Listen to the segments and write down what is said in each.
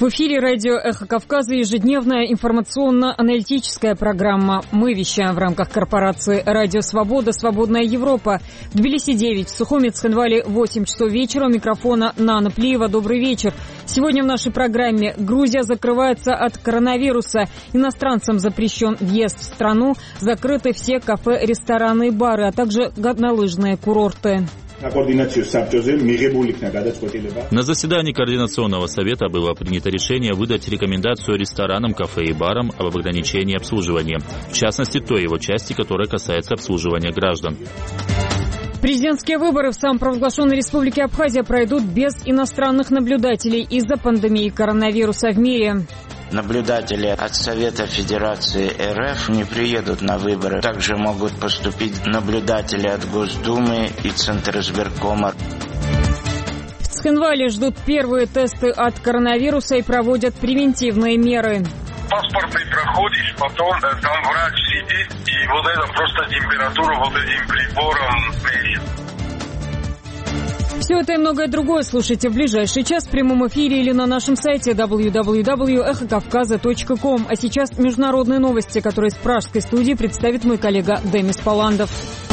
В эфире радио «Эхо Кавказа» ежедневная информационно-аналитическая программа. Мы вещаем в рамках корпорации «Радио Свобода», «Свободная Европа». В Тбилиси 9, в Сухуми, Цхинвале 8 часов вечера. У микрофона Нана Плиева. Добрый вечер. Сегодня в нашей программе: Грузия закрывается от коронавируса. Иностранцам запрещен въезд в страну. Закрыты все кафе, рестораны и бары, а также горнолыжные курорты. На заседании Координационного совета было принято решение выдать рекомендацию ресторанам, кафе и барам об ограничении обслуживания, в частности, той его части, которая касается обслуживания граждан. Президентские выборы в самопровозглашенной республике Абхазия пройдут без иностранных наблюдателей из-за пандемии коронавируса в мире. Наблюдатели от Совета Федерации РФ не приедут на выборы. Также могут поступить наблюдатели от Госдумы и Центризбиркома. В Цхинвале ждут первые тесты от коронавируса и проводят превентивные меры. Паспортный проходишь, потом там врач сидит, и вот это просто температуру вот этим прибором меряет. Все это и многое другое слушайте в ближайший час в прямом эфире или на нашем сайте www.эхокавказа.ком. А сейчас международные новости, которые из пражской студии представит мой коллега Демис Паландов.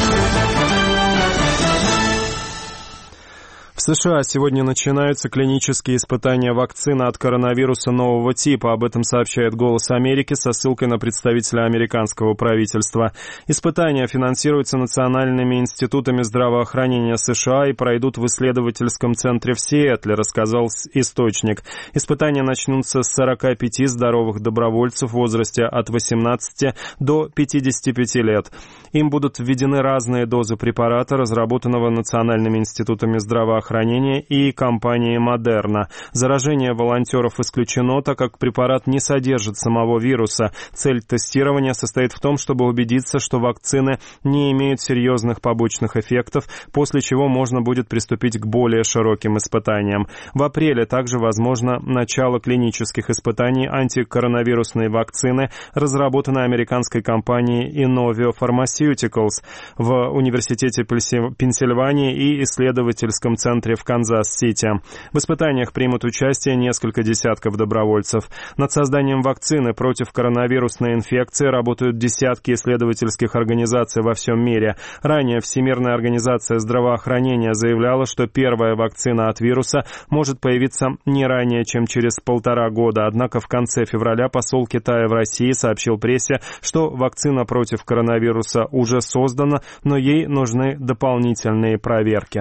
В США сегодня начинаются клинические испытания вакцины от коронавируса нового типа. Об этом сообщает «Голос Америки» со ссылкой на представителя американского правительства. Испытания финансируются национальными институтами здравоохранения США и пройдут в исследовательском центре в Сиэтле, рассказал источник. Испытания начнутся с 45 здоровых добровольцев в возрасте от 18 до 55 лет. Им будут введены разные дозы препарата, разработанного национальными институтами здравоохранения и компанией Модерна. Заражение волонтеров исключено, так как препарат не содержит самого вируса. Цель тестирования состоит в том, чтобы убедиться, что вакцины не имеют серьезных побочных эффектов, после чего можно будет приступить к более широким испытаниям. В апреле также возможно начало клинических испытаний антикоронавирусной вакцины, разработанной американской компанией Inovio Pharmaceuticals в Университете Пенсильвании и исследовательском центре в Канзас-Сити. В испытаниях примут участие несколько десятков добровольцев. Над созданием вакцины против коронавирусной инфекции работают десятки исследовательских организаций во всем мире. Ранее Всемирная организация здравоохранения заявляла, что первая вакцина от вируса может появиться не ранее, чем через 1,5 года. Однако в конце февраля посол Китая в России сообщил прессе, что вакцина против коронавируса уже создана, но ей нужны дополнительные проверки.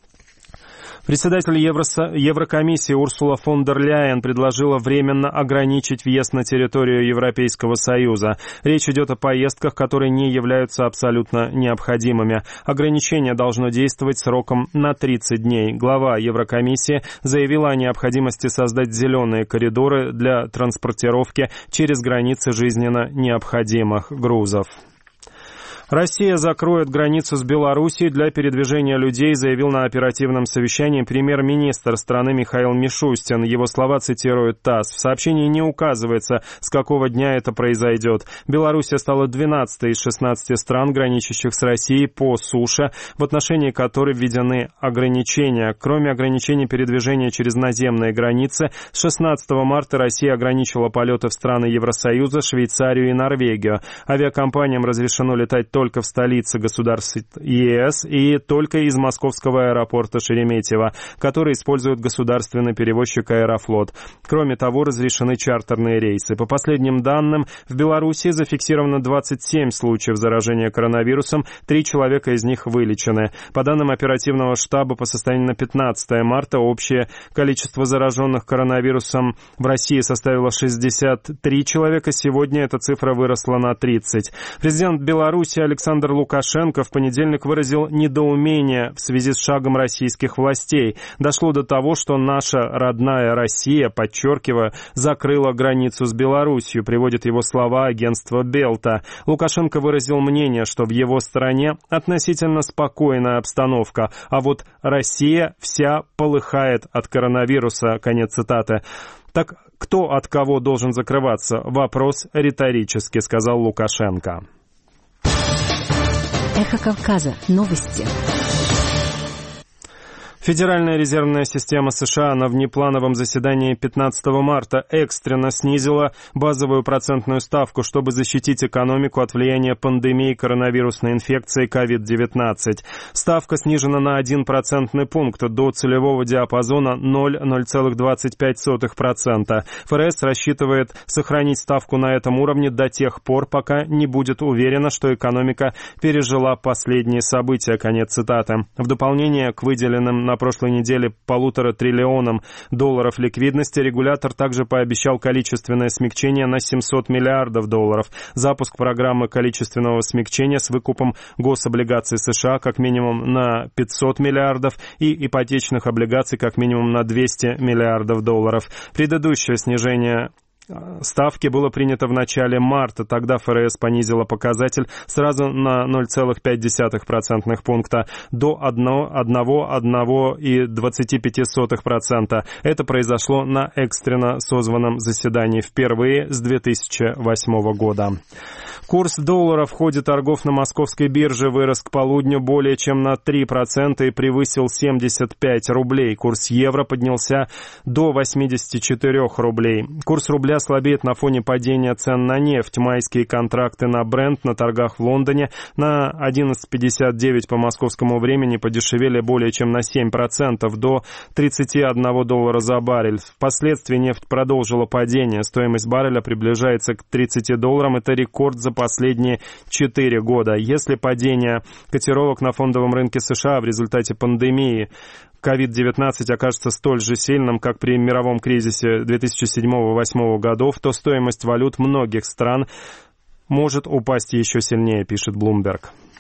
Председатель Еврокомиссии Урсула фон дер Ляйен предложила временно ограничить въезд на территорию Европейского Союза. Речь идет о поездках, которые не являются абсолютно необходимыми. Ограничение должно действовать сроком на 30 дней. Глава Еврокомиссии заявила о необходимости создать зеленые коридоры для транспортировки через границы жизненно необходимых грузов. Россия закроет границу с Белоруссией для передвижения людей, заявил на оперативном совещании премьер-министр страны Михаил Мишустин. Его слова цитирует ТАСС. В сообщении не указывается, с какого дня это произойдет. Белоруссия стала 12-й из 16 стран, граничащих с Россией по суше, в отношении которой введены ограничения. Кроме ограничений передвижения через наземные границы, с 16 марта Россия ограничила полеты в страны Евросоюза, Швейцарию и Норвегию. Авиакомпаниям разрешено летать только в столице государств ЕС и только из московского аэропорта Шереметьево, который использует государственный перевозчик «Аэрофлот». Кроме того, разрешены чартерные рейсы. По последним данным, в Беларуси зафиксировано 27 случаев заражения коронавирусом, 3 человека из них вылечены. По данным оперативного штаба, по состоянию на 15 марта общее количество зараженных коронавирусом в России составило 63 человека. Сегодня эта цифра выросла на 30. Президент Беларуси Александр Лукашенко в понедельник выразил недоумение в связи с шагом российских властей. Дошло до того, что наша родная Россия, подчеркиваю, закрыла границу с Белоруссией, приводит его слова агентство Белта. Лукашенко выразил мнение, что в его стране относительно спокойная обстановка, а вот Россия вся полыхает от коронавируса. Конец цитаты. Так кто от кого должен закрываться? Вопрос риторический, сказал Лукашенко. Эхо Кавказа. Новости. Федеральная резервная система США на внеплановом заседании 15 марта экстренно снизила базовую процентную ставку, чтобы защитить экономику от влияния пандемии коронавирусной инфекции COVID-19. Ставка снижена на 1 процентный пункт до целевого диапазона 0,25%. ФРС рассчитывает сохранить ставку на этом уровне до тех пор, пока не будет уверена, что экономика пережила последние события. Конец цитаты. В дополнение к выделенным на прошлой неделе $1,5 триллиона ликвидности, регулятор также пообещал количественное смягчение на $700 миллиардов. Запуск программы количественного смягчения с выкупом гособлигаций США как минимум на $500 миллиардов и ипотечных облигаций как минимум на $200 миллиардов. Предыдущее снижение ставки было принято в начале марта. Тогда ФРС понизила показатель сразу на 0,5% пункта до 1,25%. Это произошло на экстренно созванном заседании впервые с 2008 года. Курс доллара в ходе торгов на московской бирже вырос к полудню более чем на 3% и превысил 75 рублей. Курс евро поднялся до 84 рублей. Курс рубля слабеет на фоне падения цен на нефть. Майские контракты на Брент на торгах в Лондоне на 11.59 по московскому времени подешевели более чем на 7%, до $31 за баррель. Впоследствии нефть продолжила падение. Стоимость барреля приближается к $30. Это рекорд за последние 4 года. Если падение котировок на фондовом рынке США в результате пандемии COVID-19 окажется столь же сильным, как при мировом кризисе 2007-2008 годов, то стоимость валют многих стран может упасть еще сильнее, пишет Bloomberg.